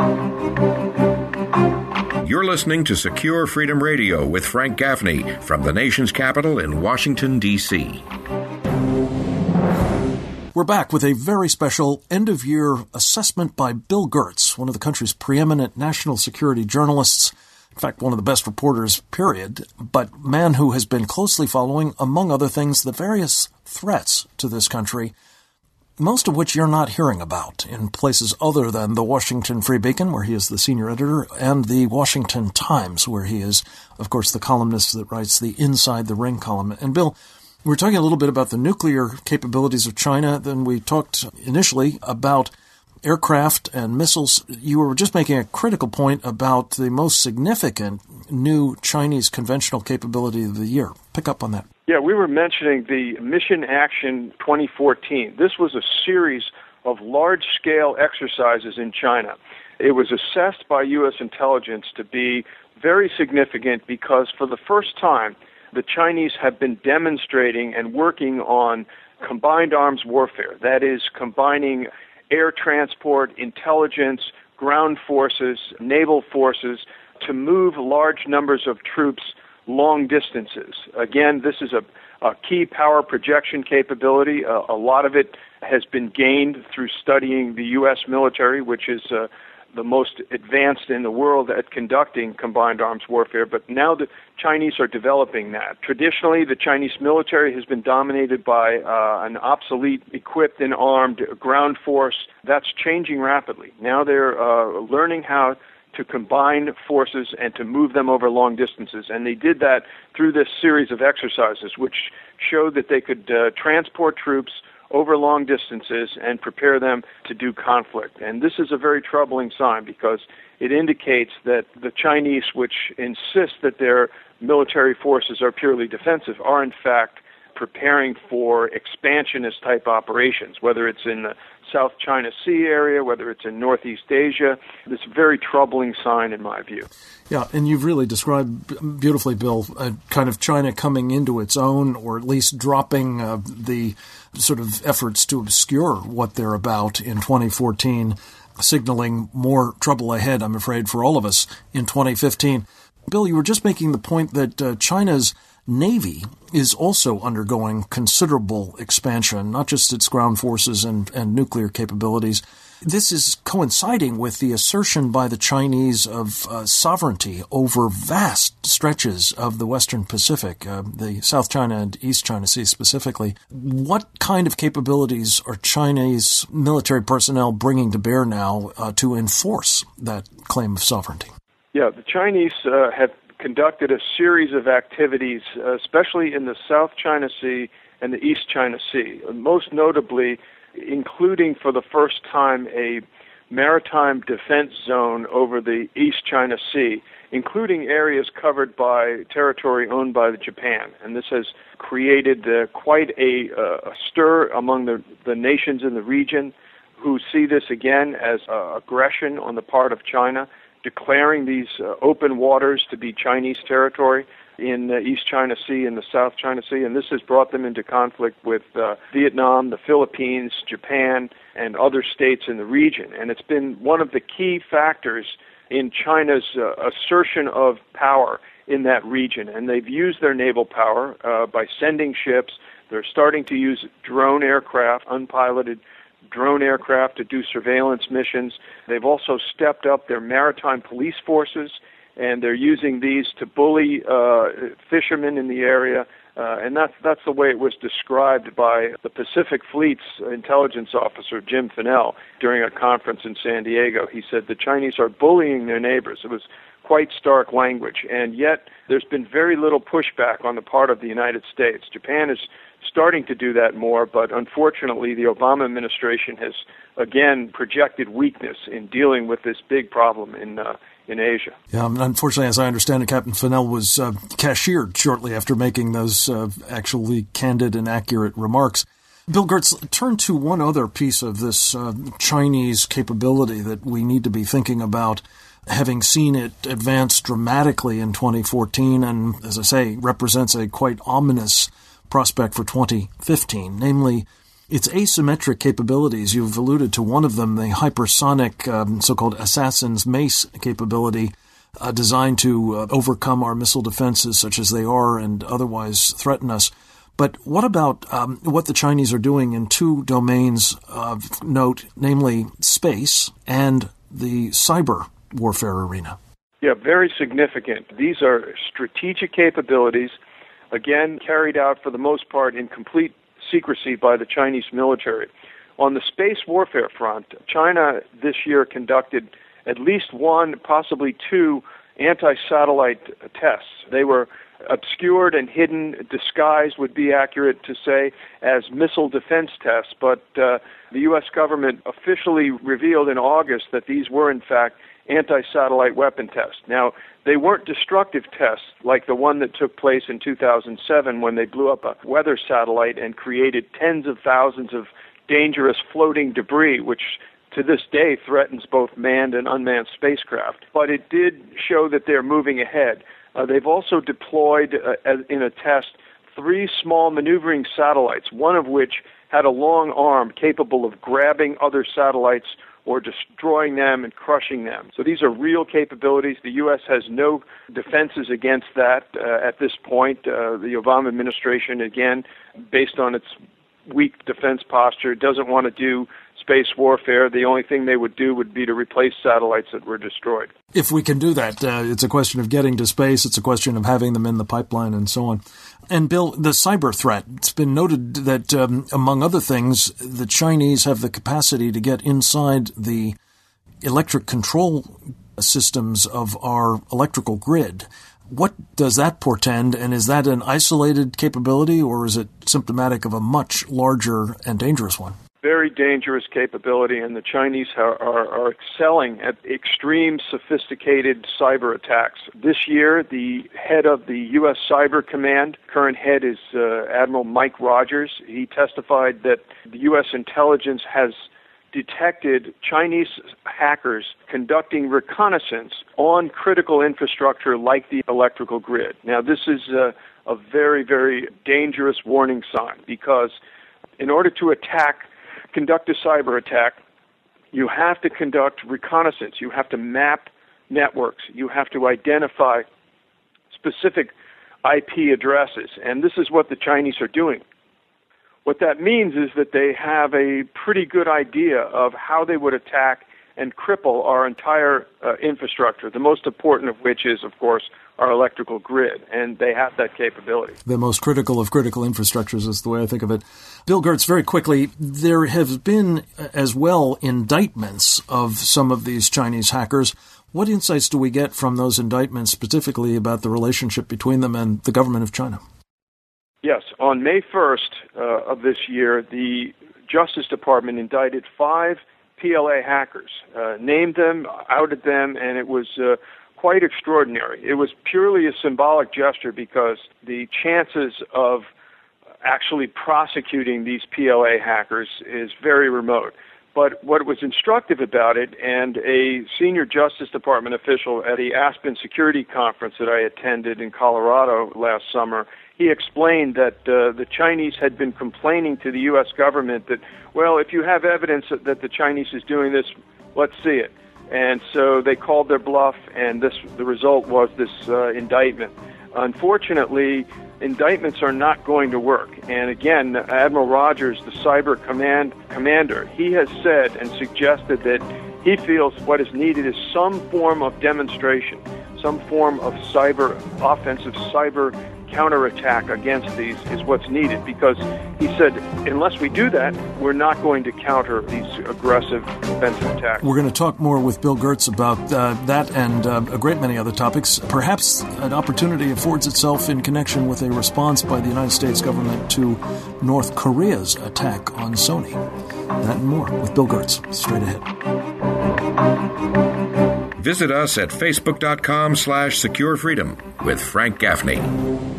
You're listening to Secure Freedom Radio with Frank Gaffney from the nation's capital in Washington, D.C. We're back with a very special end-of-year assessment by Bill Gertz, one of the country's preeminent national security journalists, in fact, one of the best reporters, period, but man who has been closely following, among other things, the various threats to this country, most of which you're not hearing about in places other than the Washington Free Beacon, where he is the senior editor, and the Washington Times, where he is, of course, the columnist that writes the Inside the Ring column. And Bill, we're talking a little bit about the nuclear capabilities of China. Then we talked initially about aircraft and missiles. You were just making a critical point about the most significant new Chinese conventional capability of the year. Pick up on that. Yeah, we were mentioning the Mission Action 2014. This was a series of large-scale exercises in China. It was assessed by U.S. intelligence to be very significant because for the first time, the Chinese have been demonstrating and working on combined arms warfare. That is, combining air transport, intelligence, ground forces, naval forces to move large numbers of troops long distances. Again, this is a key power projection capability. A lot of it has been gained through studying the U.S. military, which is the most advanced in the world at conducting combined arms warfare, but now the Chinese are developing that. Traditionally, the Chinese military has been dominated by an obsolete, equipped and armed ground force. That's changing rapidly. Now they're learning how to combine forces and to move them over long distances, and they did that through this series of exercises, which showed that they could transport troops over long distances and prepare them to do conflict. And this is a very troubling sign because it indicates that the Chinese, which insist that their military forces are purely defensive, are in fact preparing for expansionist-type operations, whether it's in the South China Sea area, whether it's in Northeast Asia. It's a very troubling sign in my view. Yeah, and you've really described beautifully, Bill, kind of China coming into its own, or at least dropping the sort of efforts to obscure what they're about in 2014, signaling more trouble ahead, I'm afraid, for all of us in 2015. Bill, you were just making the point that China's Navy is also undergoing considerable expansion, not just its ground forces and nuclear capabilities. This is coinciding with the assertion by the Chinese of sovereignty over vast stretches of the Western Pacific, the South China and East China Sea specifically. What kind of capabilities are Chinese military personnel bringing to bear now to enforce that claim of sovereignty? Yeah, the Chinese have conducted a series of activities, especially in the South China Sea and the East China Sea, most notably including for the first time a maritime defense zone over the East China Sea, including areas covered by territory owned by Japan. And this has created quite a stir among the nations in the region who see this again as aggression on the part of China, declaring these open waters to be Chinese territory in the East China Sea and the South China Sea, and this has brought them into conflict with Vietnam, the Philippines, Japan, and other states in the region. And it's been one of the key factors in China's assertion of power in that region. And they've used their naval power by sending ships. They're starting to use drone aircraft, unpiloted drone aircraft, to do surveillance missions. They've also stepped up their maritime police forces, and they're using these to bully fishermen in the area. And that's the way it was described by the Pacific Fleet's intelligence officer, Jim Finnell, during a conference in San Diego. He said the Chinese are bullying their neighbors. It was quite stark language, and yet there's been very little pushback on the part of the United States. Japan is starting to do that more, but unfortunately the Obama administration has again projected weakness in dealing with this big problem in Asia. Yeah, unfortunately, as I understand it, Captain Finnell was cashiered shortly after making those actually candid and accurate remarks. Bill Gertz, turn to one other piece of this Chinese capability that we need to be thinking about, having seen it advance dramatically in 2014 and, as I say, represents a quite ominous prospect for 2015, namely its asymmetric capabilities. You've alluded to one of them, the hypersonic so-called Assassin's Mace capability, designed to overcome our missile defenses such as they are and otherwise threaten us. But what about what the Chinese are doing in two domains of note, namely space and the cyber warfare arena? Yeah, very significant. These are strategic capabilities, again, carried out for the most part in complete secrecy by the Chinese military. On the space warfare front, China this year conducted at least one, possibly two, anti-satellite tests. They were obscured and hidden, disguised would be accurate to say, as missile defense tests, but the U.S. government officially revealed in August that these were, in fact, anti-satellite weapon tests. Now, they weren't destructive tests like the one that took place in 2007 when they blew up a weather satellite and created tens of thousands of dangerous floating debris, which to this day threatens both manned and unmanned spacecraft. But it did show that they're moving ahead. They've also deployed, in a test, 3 small maneuvering satellites, one of which had a long arm capable of grabbing other satellites or destroying them and crushing them. So these are real capabilities. The U.S. has no defenses against that at this point. The Obama administration, again, based on its weak defense posture, doesn't want to do space warfare. The only thing they would do would be to replace satellites that were destroyed. If we can do that, it's a question of getting to space, it's a question of having them in the pipeline and so on. And Bill, the cyber threat, it's been noted that, among other things, the Chinese have the capacity to get inside the electric control systems of our electrical grid. What does that portend, and is that an isolated capability, or is it symptomatic of a much larger and dangerous one? Very dangerous capability, and the Chinese are excelling at extreme sophisticated cyber attacks. This year, the head of the U.S. Cyber Command, current head is Admiral Mike Rogers. He testified that the U.S. intelligence has detected Chinese hackers conducting reconnaissance on critical infrastructure like the electrical grid. Now, this is a very, very dangerous warning sign, because in order to conduct a cyber attack, you have to conduct reconnaissance. You have to map networks. You have to identify specific IP addresses. And this is what the Chinese are doing. What that means is that they have a pretty good idea of how they would attack and cripple our entire infrastructure, the most important of which is, of course, our electrical grid, and they have that capability. The most critical of critical infrastructures is the way I think of it. Bill Gertz, very quickly, there have been as well indictments of some of these Chinese hackers. What insights do we get from those indictments specifically about the relationship between them and the government of China? Yes, on May 1st of this year, the Justice Department indicted 5 PLA hackers, named them, outed them, and it was quite extraordinary. It was purely a symbolic gesture because the chances of actually prosecuting these PLA hackers is very remote. But what was instructive about it, and a senior Justice Department official at the Aspen Security Conference that I attended in Colorado last summer, he explained that the Chinese had been complaining to the U.S. government that, well, if you have evidence that the Chinese is doing this, let's see it. And so they called their bluff, and the result was this indictment. Unfortunately, indictments are not going to work. And again, Admiral Rogers, the cyber commander, he has said and suggested that he feels what is needed is some form of demonstration, some form of offensive cyber counterattack against these is what's needed, because he said unless we do that, we're not going to counter these aggressive offensive attacks. We're going to talk more with Bill Gertz about that and a great many other topics. Perhaps an opportunity affords itself in connection with a response by the United States government to North Korea's attack on Sony. That and more with Bill Gertz straight ahead. Visit us at facebook.com/securefreedom with Frank Gaffney.